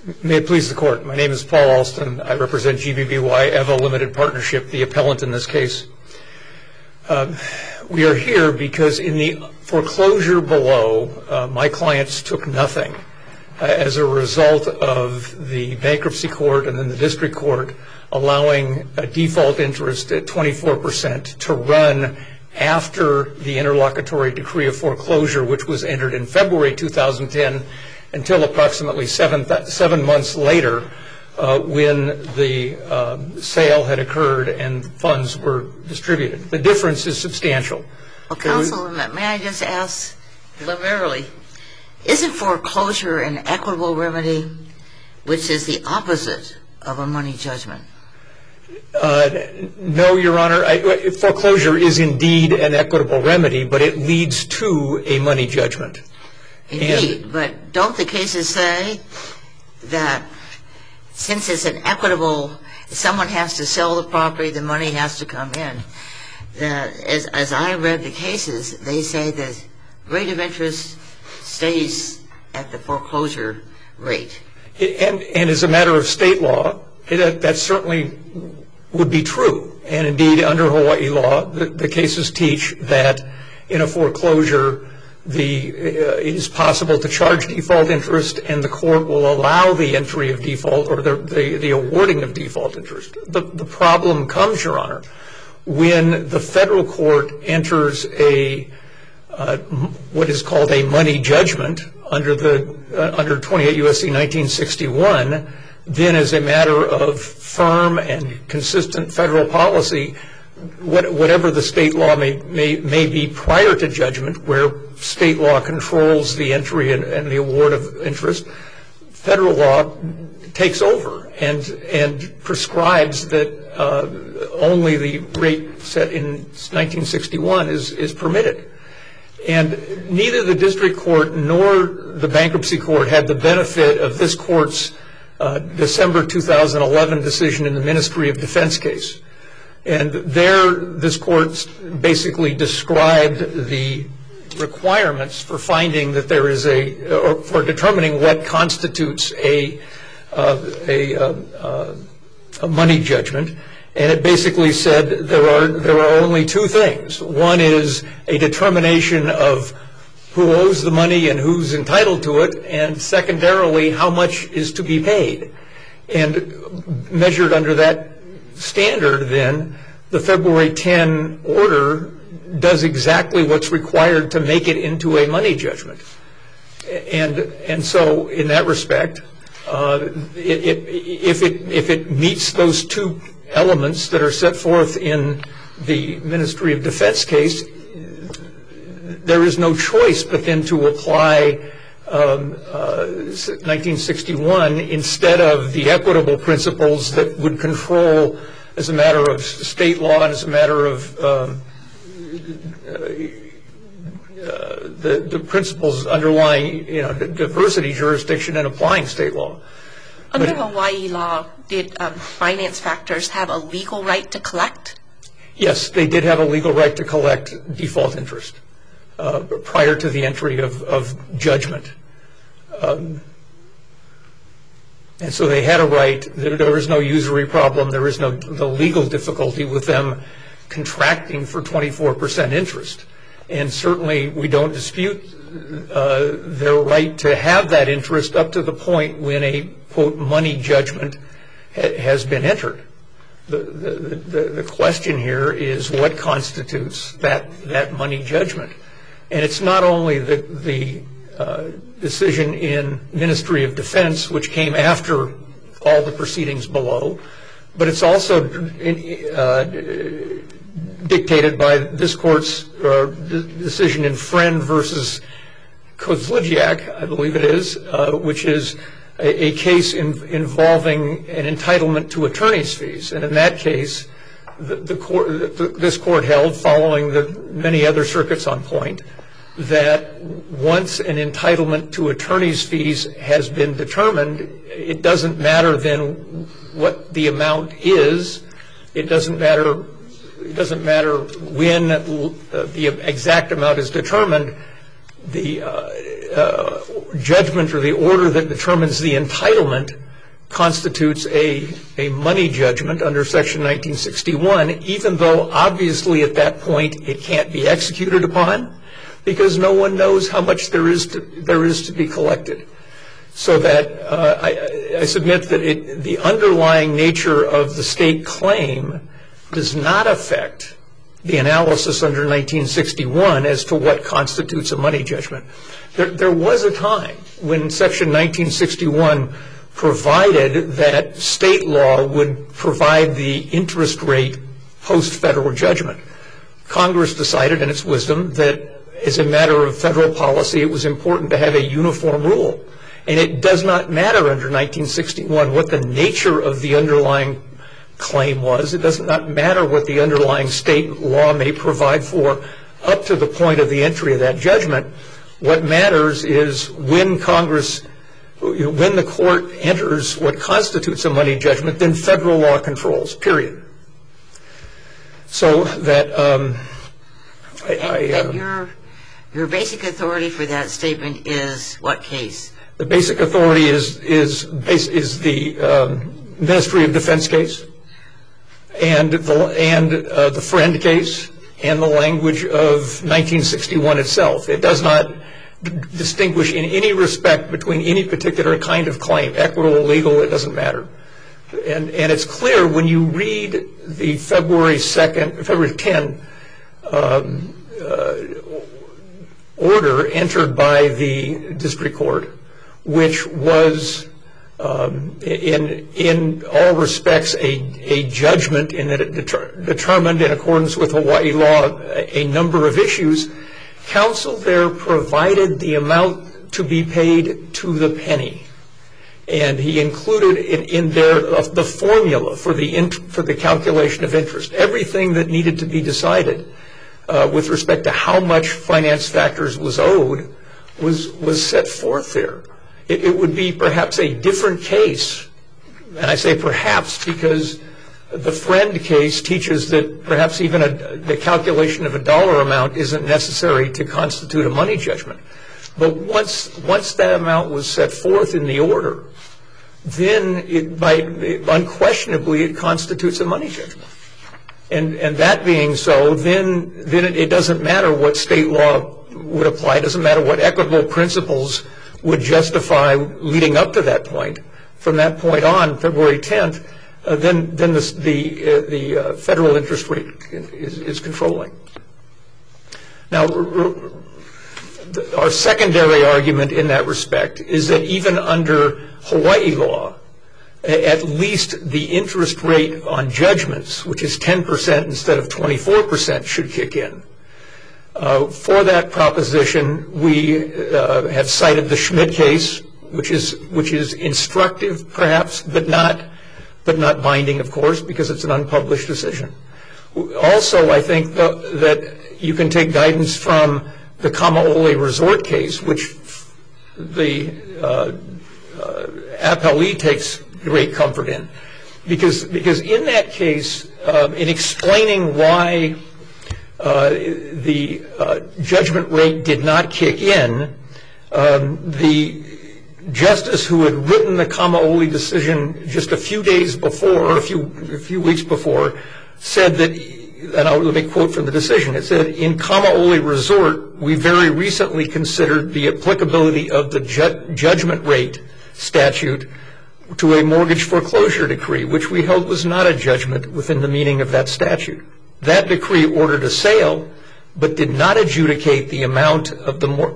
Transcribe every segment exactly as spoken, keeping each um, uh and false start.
May it please the Court. My name is Paul Alston. I represent G B B Y Evo Limited Partnership, the appellant in this case. Uh, we are here because in the foreclosure below, uh, my clients took nothing uh, as a result of the bankruptcy court and then the district court allowing a default interest at twenty-four percent to run after the interlocutory decree of foreclosure, which was entered in February two thousand ten, until approximately seven, th- seven months later uh, when the uh, sale had occurred and funds were distributed. The difference is substantial. Well, counsel, may I just ask preliminarily, isn't foreclosure an equitable remedy, which is the opposite of a money judgment? Uh, no, Your Honor. I, foreclosure is indeed an equitable remedy, but it leads to a money judgment. Indeed, and, but don't the cases say that since it's an equitable, someone has to sell the property, the money has to come in, that as, as I read the cases, they say the rate of interest stays at the foreclosure rate. And, and as a matter of state law, it, that certainly would be true. And indeed, under Hawaii law, the, the cases teach that in a foreclosure, the, uh, it is possible to charge default interest, and the court will allow the entry of default or the, the, the awarding of default interest. The, the problem comes, Your Honor, when the federal court enters a uh, what is called a money judgment under the uh, under twenty-eight U S C nineteen sixty-one. Then, as a matter of firm and consistent federal policy, what, whatever the state law may, may, may be prior to judgment, where state law controls the entry and, and the award of interest, federal law takes over and, and prescribes that uh, only the rate set in nineteen sixty-one is, is permitted. And neither the district court nor the bankruptcy court had the benefit of this court's Uh, December two thousand eleven decision in the Ministry of Defense case. And there, this court basically described the requirements for finding that there is a, or for determining what constitutes a, uh, a, uh, uh, a money judgment. And it basically said there are, there are only two things. One is a determination of who owes the money and who's entitled to it, and secondarily, how much is to be paid. And measured under that standard, then, the February tenth order does exactly what's required to make it into a money judgment. And and so, in that respect, uh, it, it, if it if it meets those two elements that are set forth in the Ministry of Defense case, there is no choice but then to apply um, uh, nineteen sixty-one instead of the equitable principles that would control, as a matter of state law and as a matter of um, uh, uh, the, the principles underlying, you know, diversity jurisdiction and applying state law. Under but, Hawaii law, did um, finance factors have a legal right to collect? Yes, they did have a legal right to collect default interest Uh, prior to the entry of, of judgment. Um, and so they had a right. There, there was no usury problem. There was no the legal difficulty with them contracting for twenty-four percent interest. And certainly we don't dispute uh, their right to have that interest up to the point when a, quote, money judgment ha- has been entered. The, the, the, the question here is what constitutes that, that money judgment. And it's not only the, the uh, decision in Ministry of Defense, which came after all the proceedings below, but it's also uh, dictated by this court's uh, decision in Friend versus Kozlidziak, I believe it is, uh, which is a, a case in, involving an entitlement to attorney's fees. And in that case, the, the court, the, this court held, following the many other circuits on point, that once an entitlement to attorney's fees has been determined, it doesn't matter then what the amount is. It doesn't matter. It doesn't matter when uh, the exact amount is determined. The uh, uh, judgment or the order that determines the entitlement constitutes a, a money judgment under Section nineteen sixty-one, even though obviously at that point it can't be executed upon because no one knows how much there is to, there is to be collected. So that uh, I, I submit that it, the underlying nature of the state claim does not affect the analysis under nineteen sixty-one as to what constitutes a money judgment. There, there was a time when Section nineteen sixty-one provided that state law would provide the interest rate post-federal judgment. Congress decided in its wisdom that as a matter of federal policy, it was important to have a uniform rule. And it does not matter under nineteen sixty-one what the nature of the underlying claim was. It does not matter what the underlying state law may provide for up to the point of the entry of that judgment. What matters is when Congress, when the court enters what constitutes a money judgment, then federal law controls, period. So that um, I... And, I uh, and your, your basic authority for that statement is what case? The basic authority is is is the um, Ministry of Defense case, and the and uh, the Friend case, and the language of nineteen sixty-one itself. It does not d- distinguish in any respect between any particular kind of claim, equitable, legal. It doesn't matter. And and it's clear when you read the February second, February tenth um, uh, order entered by the district court, which was um, in in all respects a a judgment in that it deter, determined in accordance with Hawaii law a, a number of issues. Counsel there provided the amount to be paid to the penny, and he included in, in there uh, the formula for the int, for the calculation of interest, everything that needed to be decided uh, with respect to how much finance factors was owed was was set forth there. It, it would be perhaps a different case, and I say perhaps because the Friend case teaches that perhaps even a, the calculation of a dollar amount isn't necessary to constitute a money judgment. But once once that amount was set forth in the order, then it, by, it, unquestionably it constitutes a money judgment. And and that being so, then then it, it doesn't matter what state law would apply. It doesn't matter what equitable principles would justify leading up to that point. From that point on, February tenth, uh, then then the the, uh, the uh, federal interest rate is, is controlling. Now, r- r- our secondary argument in that respect is that even under Hawaii law, at least the interest rate on judgments, which is ten percent instead of twenty-four percent, should kick in. Uh, for that proposition, we uh, have cited the Schmidt case, which is which is instructive, perhaps, but not but not binding, of course, because it's an unpublished decision. Also, I think the, that you can take guidance from the Kamaole Resort case, which the uh, uh, appellee takes great comfort in, because because in that case, um, in explaining why uh, the uh, judgment rate did not kick in, um, the justice who had written the Kamaole decision just a few days before, or a few a few weeks before, said that, and I'll let me quote from the decision. It said, "In Kamaole Resort, we very recently considered the applicability of the ju- judgment rate statute to a mortgage foreclosure decree, which we held was not a judgment within the meaning of that statute. That decree ordered a sale, but did not adjudicate the amount of the mor-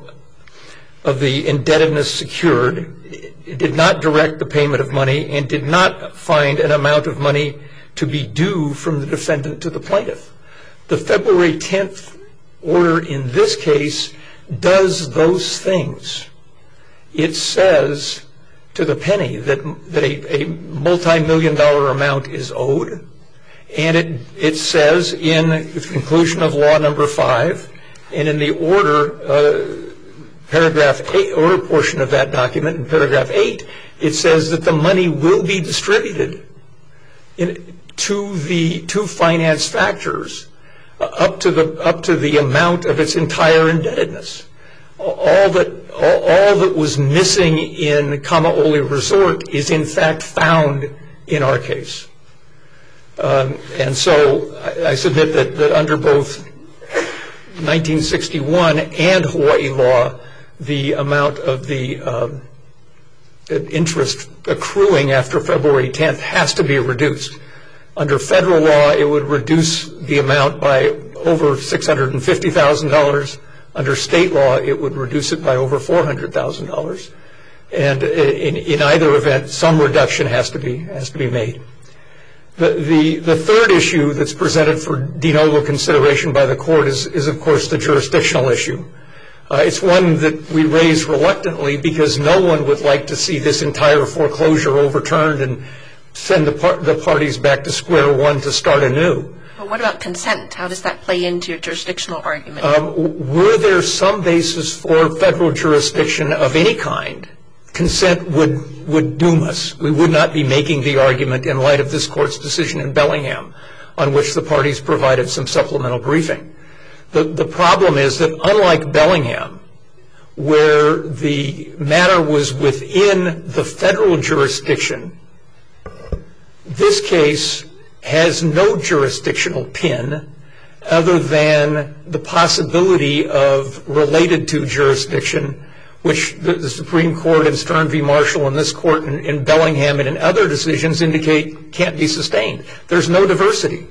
of the indebtedness secured. It did not direct the payment of money, and did not find an amount of money to be due from the defendant to the plaintiff." The February tenth order in this case does those things. It says to the penny that that a, a multi-million dollar amount is owed, and it it says in the conclusion of law number five, and in the order uh, paragraph eight, order portion of that document, in paragraph eight, it says that the money will be distributed in, to the to finance factors uh, up to the up to the amount of its entire indebtedness. all that all, all that was missing in Kamaole Resort is in fact found in our case. Um, and so I, I submit that, that under both nineteen sixty-one and Hawaii law, the amount of the um, interest accruing after February tenth has to be reduced. Under federal law, it would reduce the amount by over six hundred fifty thousand dollars. Under state law, it would reduce it by over four hundred thousand dollars. And in, in either event, some reduction has to be has to be made. The, the, the third issue that's presented for de novo consideration by the court is, is of course, the jurisdictional issue. Uh, it's one that we raise reluctantly because no one would like to see this entire foreclosure overturned and send the, par the parties back to square one to start anew. But what about consent? How does that play into your jurisdictional argument? Um, were there some basis for federal jurisdiction of any kind, consent would, would doom us. We would not be making the argument in light of this court's decision in Bellingham, on which the parties provided some supplemental briefing. The, the problem is that unlike Bellingham, where the matter was within the federal jurisdiction, this case has no jurisdictional pin other than the possibility of related to jurisdiction, which the, the Supreme Court in Stern v. Marshall and this court in, in Bellingham and in other decisions indicate can't be sustained. There's no diversity.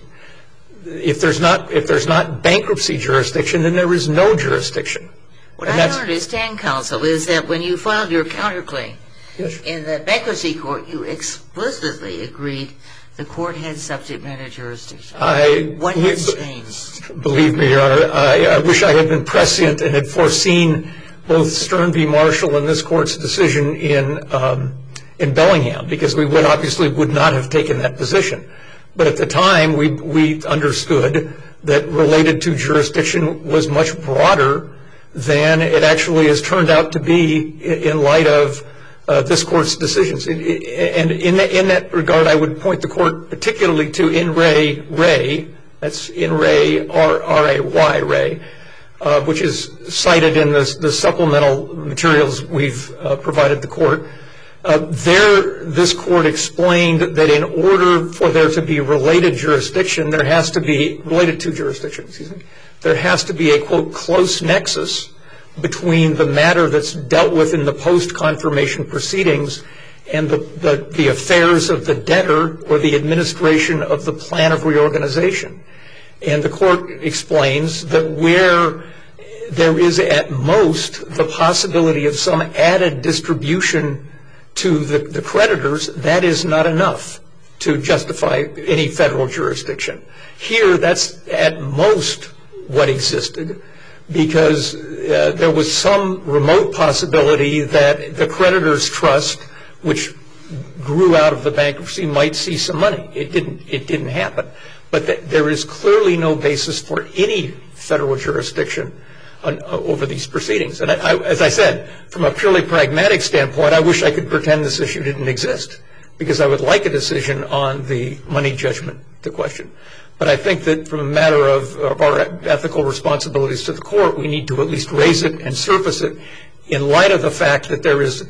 If there's not, if there's not bankruptcy jurisdiction, then there is no jurisdiction. What I don't understand, counsel, is that when you filed your counterclaim yes. in the bankruptcy court, you explicitly agreed the court had subject matter jurisdiction. I, what has changed? Believe me, Your Honor, I, I wish I had been prescient and had foreseen both Stern v. Marshall and this court's decision in um, in Bellingham, because we would obviously would not have taken that position. But at the time, we we understood that related to jurisdiction was much broader than it actually has turned out to be in light of uh, this court's decisions. It, it, and in, the, in that regard, I would point the court particularly to In Re Ray, that's In Re R A Y Ray, uh, which is cited in the, the supplemental materials we've uh, provided the court. Uh, there, this court explained that in order for there to be related jurisdiction, there has to be, related to jurisdiction, excuse me, there has to be a, quote, close nexus between the matter that's dealt with in the post-confirmation proceedings and the, the, the affairs of the debtor or the administration of the plan of reorganization. And the court explains that where there is at most the possibility of some added distribution to the, the creditors, that is not enough to justify any federal jurisdiction. Here, that's at most what existed, because uh, there was some remote possibility that the creditor's trust, which grew out of the bankruptcy, might see some money. It didn't, it didn't happen. But th there is clearly no basis for any federal jurisdiction on, uh, over these proceedings. And I, I, as I said, from a purely pragmatic standpoint, I wish I could pretend this issue didn't exist, because I would like a decision on the money judgment, the question. But I think that from a matter of, of our ethical responsibilities to the court, we need to at least raise it and surface it in light of the fact that there is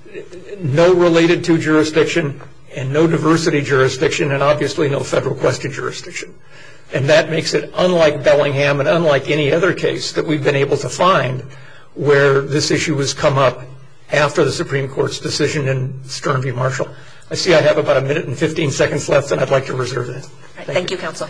no related to jurisdiction and no diversity jurisdiction and obviously no federal question jurisdiction. And that makes it unlike Bellingham and unlike any other case that we've been able to find where this issue has come up after the Supreme Court's decision in Stern v. Marshall. I see I have about a minute and fifteen seconds left, and I'd like to reserve that. Right, thank, thank you, counsel.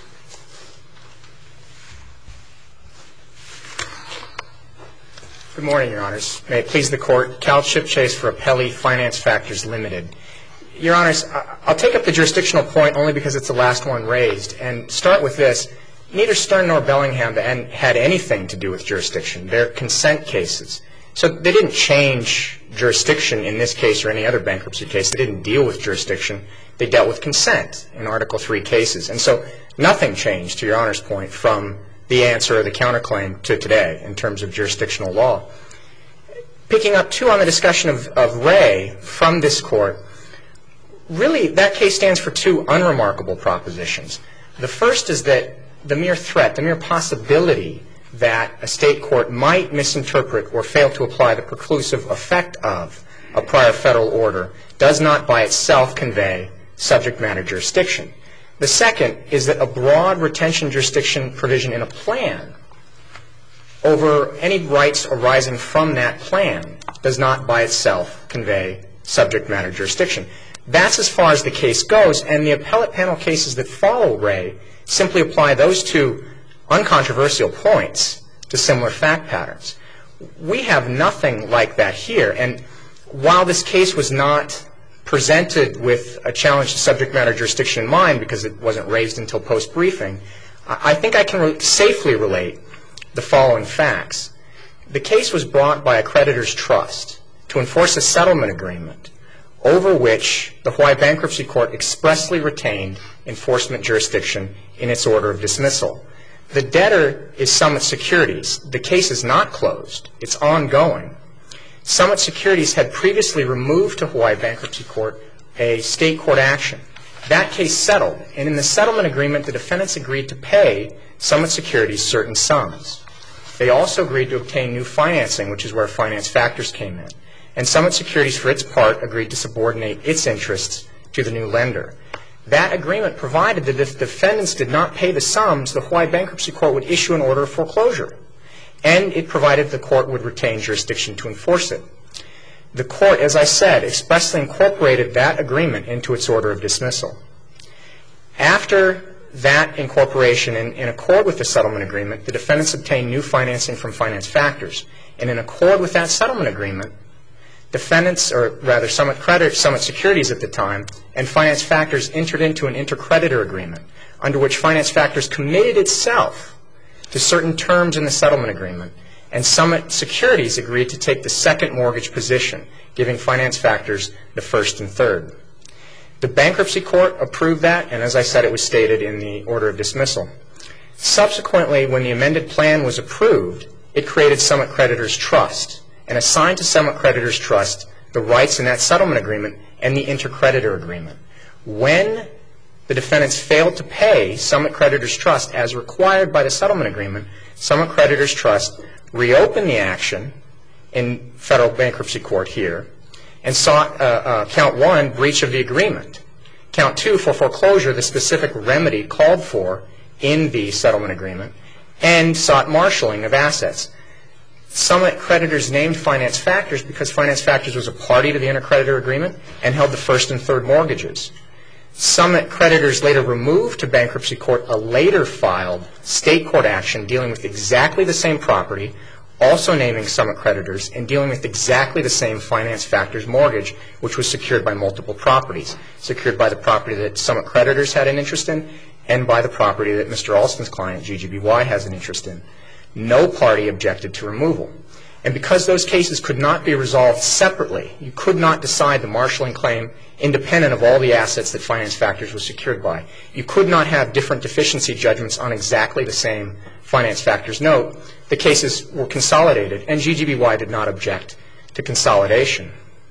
Good morning, Your Honors. May it please the Court, Cal Chipchase for Appellee Finance Factors Limited. Your Honors, I'll take up the jurisdictional point only because it's the last one raised, and start with this. Neither Stern nor Bellingham had anything to do with jurisdiction. They're consent cases. So they didn't change jurisdiction in this case or any other bankruptcy case. They didn't deal with jurisdiction. They dealt with consent in Article three cases. And so nothing changed, to Your Honor's point, from the answer or the counterclaim to today in terms of jurisdictional law. Picking up, too, on the discussion of, of Ray from this Court, really that case stands for two unremarkable propositions. The first is that the mere threat, the mere possibility that a state court might misinterpret or fail to apply the preclusive effect of a prior federal order does not by itself convey subject matter jurisdiction. The second is that a broad retention jurisdiction provision in a plan over any rights arising from that plan does not by itself convey subject matter jurisdiction. That's as far as the case goes, and the appellate panel cases that follow Ray simply apply those two uncontroversial points to similar fact patterns. We have nothing like that here, and while this case was not presented with a challenge to subject matter jurisdiction in mind because it wasn't raised until post-briefing, I think I can re- safely relate the following facts. The case was brought by a creditor's trust to enforce a settlement agreement over which the Hawaii Bankruptcy Court expressly retained enforcement jurisdiction in its order of dismissal. The debtor is Summit Securities. The case is not closed. It's ongoing. Summit Securities had previously removed to Hawaii Bankruptcy Court a state court action. That case settled, and in the settlement agreement, the defendants agreed to pay Summit Securities certain sums. They also agreed to obtain new financing, which is where finance factors came in. And Summit Securities, for its part, agreed to subordinate its interests to the new lender. That agreement provided that if defendants did not pay the sums, the Hawaii Bankruptcy Court would issue an order of foreclosure. And it provided the court would retain jurisdiction to enforce it. The court, as I said, expressly incorporated that agreement into its order of dismissal. After that incorporation, in, in accord with the settlement agreement, the defendants obtained new financing from finance factors. And in accord with that settlement agreement, defendants, or rather Summit Credit, Summit Securities at the time, and finance factors entered into an intercreditor agreement under which finance factors committed itself to certain terms in the settlement agreement, and Summit Securities agreed to take the second mortgage position, giving finance factors the first and third. The bankruptcy court approved that, and as I said, it was stated in the order of dismissal. Subsequently, when the amended plan was approved, it created Summit Creditors Trust and assigned to Summit Creditors Trust the rights in that settlement agreement and the intercreditor agreement. When the defendants failed to pay Summit Creditors Trust as required by the settlement agreement, Summit Creditors Trust reopened the action in federal bankruptcy court here and sought uh, uh, count one, breach of the agreement. Count two, for foreclosure, the specific remedy called for in the settlement agreement, and sought marshaling of assets. Summit Creditors named finance factors because finance factors was a party to the intercreditor agreement and held the first and third mortgages. Summit Creditors later removed to bankruptcy court a later filed state court action dealing with exactly the same property, also naming Summit Creditors, and dealing with exactly the same finance factors mortgage, which was secured by multiple properties, secured by the property that Summit Creditors had an interest in and by the property that Mister Alston's client, G G B Y, has an interest in. No party objected to removal. And because those cases could not be resolved separately, you could not decide the marshaling claim independent of all the assets that finance factors was secured by. You could not have different deficiency judgments on exactly the same finance factors note. The cases were consolidated, and G G B Y did not object to consolidation.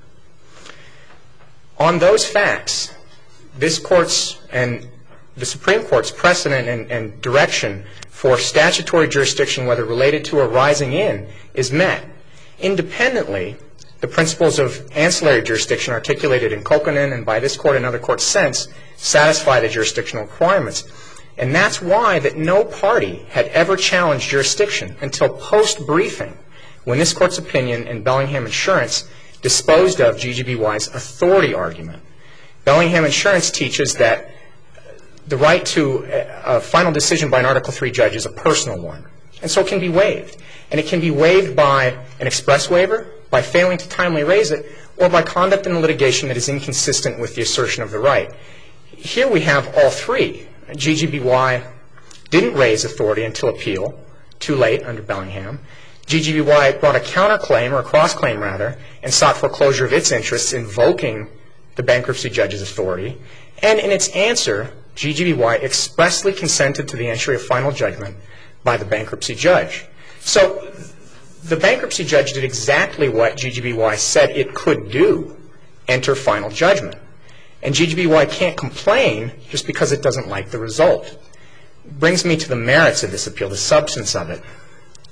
On those facts, this Court's and the Supreme Court's precedent and, and direction for statutory jurisdiction, whether related to or rising in, is met. Independently, the principles of ancillary jurisdiction articulated in Kokanen and by this Court and other courts since satisfy the jurisdictional requirements. And that's why that no party had ever challenged jurisdiction until post-briefing, when this Court's opinion in Bellingham Insurance disposed of G G B Y's authority argument. Bellingham Insurance teaches that the right to a final decision by an Article three judge is a personal one, and so it can be waived. And it can be waived by an express waiver, by failing to timely raise it, or by conduct in litigation that is inconsistent with the assertion of the right. Here we have all three. G G B Y didn't raise authority until appeal, too late under Bellingham. G G B Y brought a counterclaim, or a cross-claim rather, and sought foreclosure of its interests, invoking the bankruptcy judge's authority. And in its answer, G G B Y expressly consented to the entry of final judgment by the bankruptcy judge. So the bankruptcy judge did exactly what G G B Y said it could do, enter final judgment. And G G B Y can't complain just because it doesn't like the result. Brings me to the merits of this appeal, the substance of it.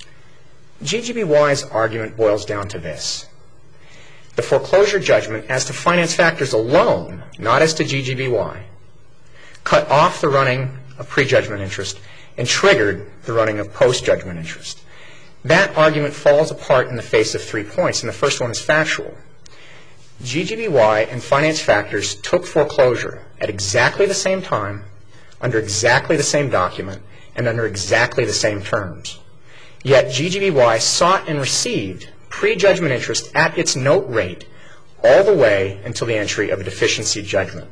G G B Y's argument boils down to this. The foreclosure judgment as to finance factors alone, not as to G G B Y, cut off the running of prejudgment interest and triggered the running of post-judgment interest. That argument falls apart in the face of three points, and the first one is factual. G G B Y and finance factors took foreclosure at exactly the same time, under exactly the same document, and under exactly the same terms. Yet G G B Y sought and received prejudgment interest at its note rate all the way until the entry of a deficiency judgment.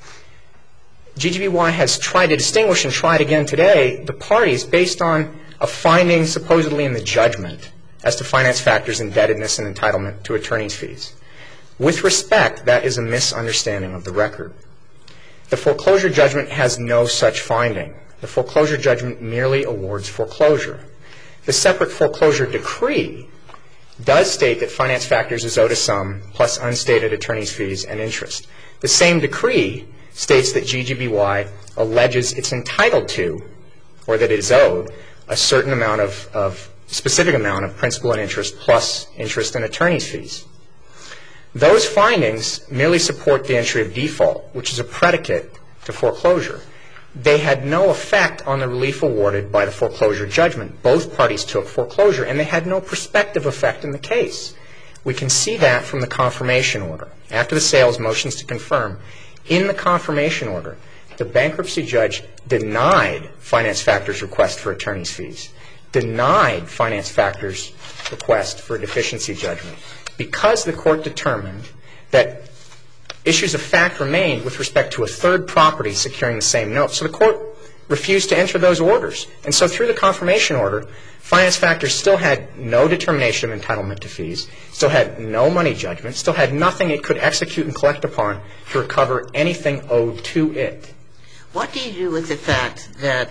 G G B Y has tried to distinguish and tried again today the parties based on a finding supposedly in the judgment as to finance factors' indebtedness and entitlement to attorney's fees. With respect, that is a misunderstanding of the record. The foreclosure judgment has no such finding. The foreclosure judgment merely awards foreclosure. The separate foreclosure decree does state that finance factors is owed a sum plus unstated attorney's fees and interest. The same decree states that G G B Y alleges it's entitled to, or that it is owed, a certain amount of, of specific amount of principal and interest plus interest and attorney's fees. Those findings merely support the entry of default, which is a predicate to foreclosure. They had no effect on the relief awarded by the foreclosure judgment. Both parties took foreclosure, and they had no prospective effect in the case. We can see that from the confirmation order. After the sales motions to confirm, in the confirmation order, the bankruptcy judge denied finance factors' request for attorney's fees, denied finance factors' request for a deficiency judgment, because the court determined that issues of fact remained with respect to a third property securing the same note. So the court refused to enter those orders. And so through the confirmation order, finance factors still had no determination of entitlement to fees, still had no money judgment, still had nothing it could execute and collect upon to recover anything owed to it. What do you do with the fact that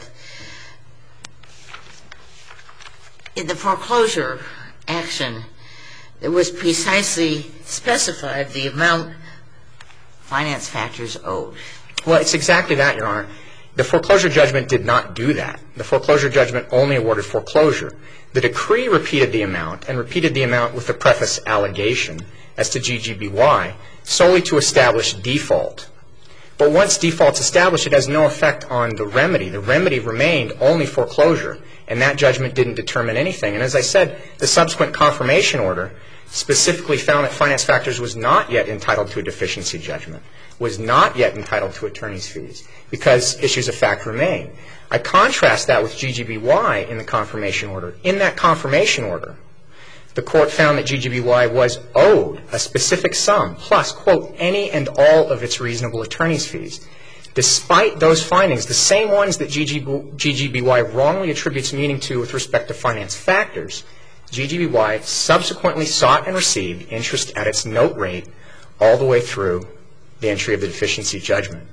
in the foreclosure action, it was precisely specified the amount finance factors owed? Well, it's exactly that, Your Honor. The foreclosure judgment did not do that. The foreclosure judgment only awarded foreclosure. The decree repeated the amount, and repeated the amount with the preface allegation as to G G B Y, solely to establish default. But once default's established, it has no effect on the remedy. The remedy remained only foreclosure, and that judgment didn't determine anything. And as I said, the subsequent confirmation order specifically found that finance factors was not yet entitled to a deficiency judgment, was not yet entitled to attorney's fees, because issues of fact remain. I contrast that with G G B Y in the confirmation order. In that confirmation order, the court found that G G B Y was owed a specific sum, plus, quote, any and all of its reasonable attorney's fees. Despite those findings, the same ones that G G B Y wrongly attributes meaning to with respect to finance factors, G G B Y subsequently sought and received interest at its note rate all the way through the entry of the deficiency judgment.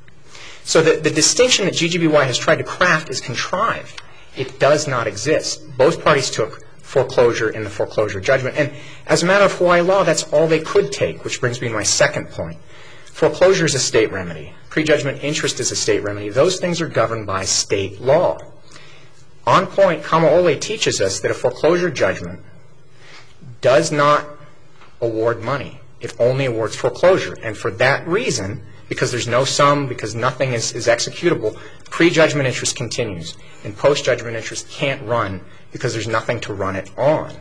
So the, the distinction that G G B Y has tried to craft is contrived. It does not exist. Both parties took foreclosure in the foreclosure judgment. And as a matter of Hawaii law, that's all they could take, which brings me to my second point. Foreclosure is a state remedy. Prejudgment interest is a state remedy. Those things are governed by state law. On point, Kamaole teaches us that a foreclosure judgment does not award money. It only awards foreclosure. And for that reason, because there's no sum, because nothing is, is executable, prejudgment interest continues. And post-judgment interest can't run because there's nothing to run it on.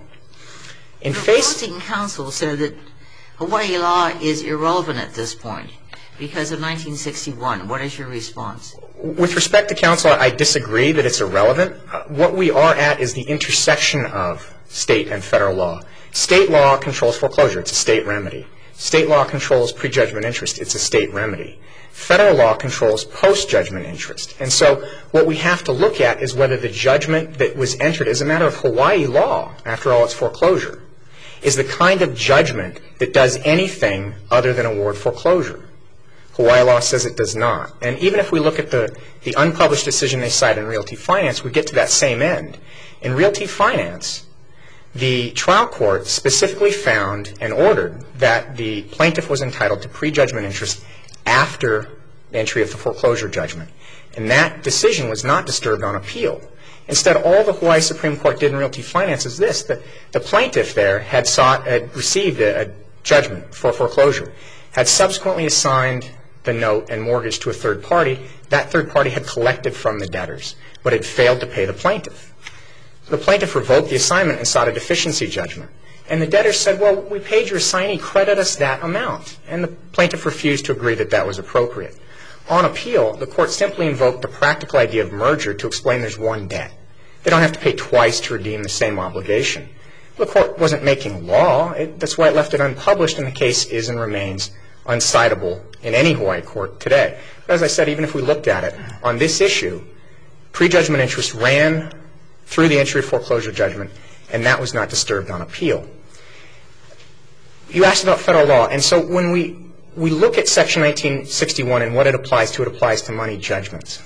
In The face... opposing counsel said that Hawaii law is irrelevant at this point because of nineteen sixty-one. What is your response? With respect to counsel, I disagree that it's irrelevant. Uh, what we are at is the intersection of state and federal law. State law controls foreclosure. It's a state remedy. State law controls prejudgment interest. It's a state remedy. Federal law controls post-judgment interest. And so what we have to look at is whether the judgment that was entered as a matter of Hawaii law, after all it's foreclosure, is the kind of judgment that does anything other than award foreclosure. Hawaii law says it does not. And even if we look at the, the unpublished decision they cite in Realty Finance, we get to that same end. In Realty Finance, the trial court specifically found and ordered that the plaintiff was entitled to prejudgment interest after entry of the foreclosure judgment. And that decision was not disturbed on appeal. Instead, all the Hawaii Supreme Court did in Realty Finance is this. The, the plaintiff there had sought, had received a, a judgment for foreclosure, had subsequently assigned the note and mortgage to a third party. That third party had collected from the debtors, but had failed to pay the plaintiff. The plaintiff revoked the assignment and sought a deficiency judgment. And the debtors said, well, we paid your assignee, credit us that amount. And the plaintiff refused to agree that that was appropriate. On appeal, the court simply invoked the practical idea of merger to explain there's one debt. They don't have to pay twice to redeem the same obligation. The court wasn't making law. It, that's why it left it unpublished, and the case is and remains uncitable in any Hawaii court today. But as I said, even if we looked at it, on this issue, prejudgment interest ran through the entry of foreclosure judgment, and that was not disturbed on appeal. You asked about federal law, and so when we, we look at Section nineteen sixty-one and what it applies to, it applies to money judgments.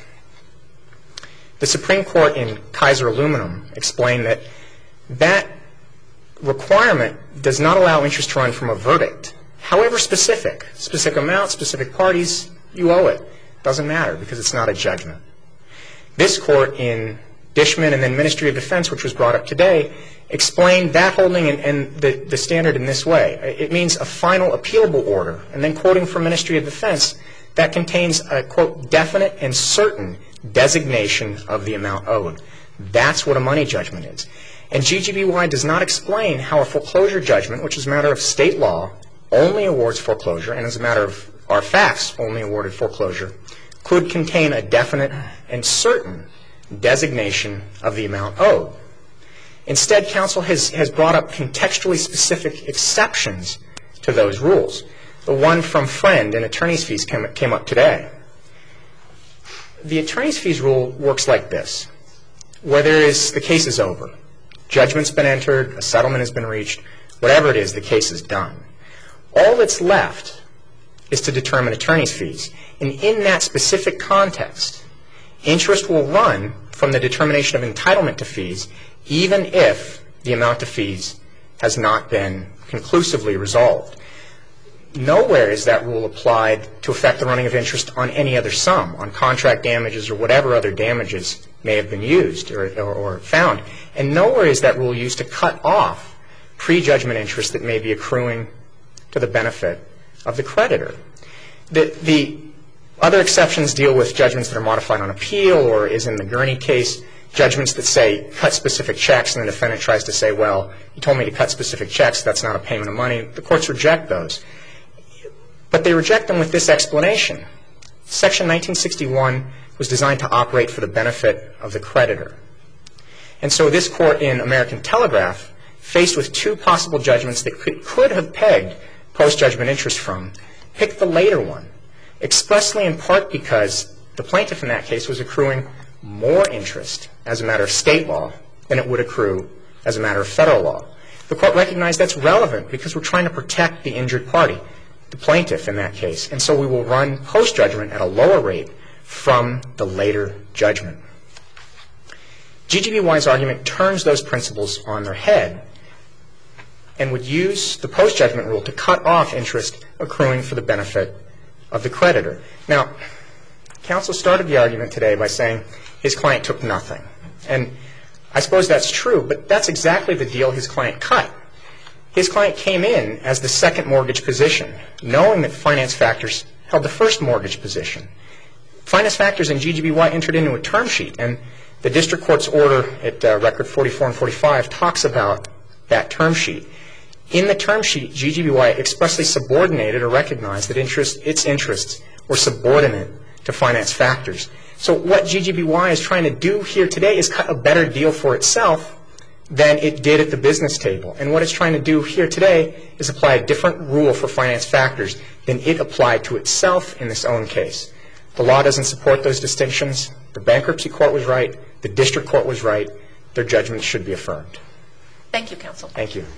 The Supreme Court in Kaiser Aluminum explained that that requirement does not allow interest to run from a verdict. However specific, specific amount, specific parties, you owe it. Doesn't matter because it's not a judgment. This court in Dishman and then Ministry of Defense, which was brought up today, explained that holding and, and the, the standard in this way. It means a final appealable order, and then quoting from Ministry of Defense, that contains a, quote, definite and certain designation of the amount owed. That's what a money judgment is. And G G B Y does not explain how a foreclosure judgment, which is a matter of state law, only awards foreclosure, and as a matter of our facts, only awarded foreclosure, could contain a definite and certain designation of the amount owed. Instead, counsel has, has brought up contextually specific exceptions to those rules. The one from Friend in attorney's fees came, came up today. The attorney's fees rule works like this. Where there is, the case is over. Judgment's been entered, a settlement has been reached, whatever it is, the case is done. All that's left is to determine attorney's fees. And in that specific context, interest will run from the determination of entitlement to fees, even if the amount of fees has not been conclusively resolved. Nowhere is that rule applied to affect the running of interest on any other sum, on contract damages or whatever other damages may have been used or, or, or found. And nowhere is that rule used to cut off prejudgment interest that may be accruing to the benefit of the creditor. The, the other exceptions deal with judgments that are modified on appeal, or is in the Gurney case, judgments that say cut specific checks, and the defendant tries to say, well, you told me to cut specific checks, that's not a payment of money. The courts reject those. But they reject them with this explanation. Section nineteen sixty-one was designed to operate for the benefit of the creditor. And so this court in American Telegraph, faced with two possible judgments that could, could have pegged post-judgment interest from, picked the later one, expressly in part because the plaintiff in that case was accruing more interest as a matter of state law than it would accrue as a matter of federal law. The court recognized that's relevant because we're trying to protect the injured party, the plaintiff in that case, and so we will run post-judgment at a lower rate from the later judgment. G G B Y's argument turns those principles on their head and would use the post-judgment rule to cut off interest accruing for the benefit of the creditor. Now, counsel started the argument today by saying his client took nothing. And I suppose that's true, but that's exactly the deal his client cut. His client came in as the second mortgage position, knowing that Finance Factors held the first mortgage position. Finance Factors and G G B Y entered into a term sheet, and the district court's order at uh, record forty-four and forty-five talks about that term sheet. In the term sheet, G G B Y expressly subordinated or recognized that interest, its interests were subordinate to Finance Factors. So what G G B Y is trying to do here today is cut a better deal for itself than it did at the business table. And what it's trying to do here today is apply a different rule for Finance Factors than it applied to itself in this own case. The law doesn't support those distinctions. The bankruptcy court was right. The district court was right. Their judgment should be affirmed. Thank you, counsel. Thank you.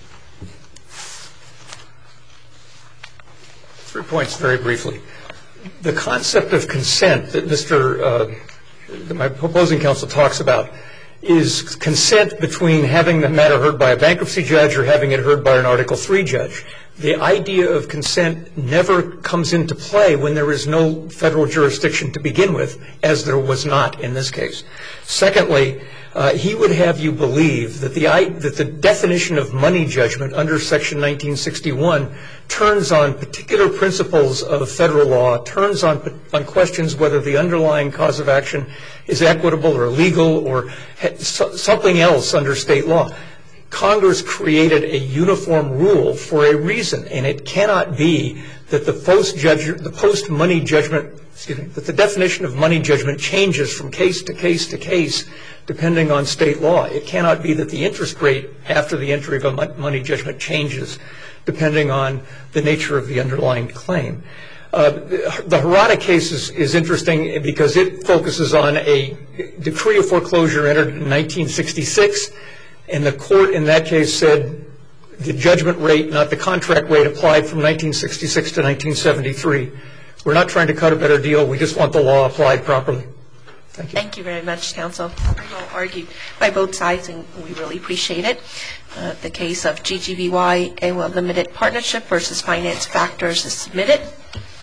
Three points very briefly. The concept of consent that Mister Uh, that my opposing counsel talks about is consent between having the matter heard by a bankruptcy judge or having it heard by an Article three judge. the idea of consent never comes into play when there is no federal jurisdiction to begin with, as there was not in this case. Secondly, uh, he would have you believe that the, that the definition of money judgment under Section nineteen sixty-one turns on particular principles of federal law, turns on, on questions whether the underlying cause of action is equitable or legal or something else under state law. Congress created a uniform rule for a reason, and it cannot be that the post-judge, the post-money judgment, excuse me, that the definition of money judgment changes from case to case to case depending on state law. It cannot be that the interest rate after the entry of a money judgment changes depending on the nature of the underlying claim. Uh, the Hirata case is, is interesting because it focuses on a decree of foreclosure entered in nineteen sixty-six. And the court in that case said the judgment rate, not the contract rate, applied from nineteen sixty-six to nineteen seventy-three. We're not trying to cut a better deal. We just want the law applied properly. Thank you. Thank you very much, counsel. Well argued by both sides, and we really appreciate it. Uh, the case of G G B Y A W A Limited Partnership versus Finance Factors is submitted.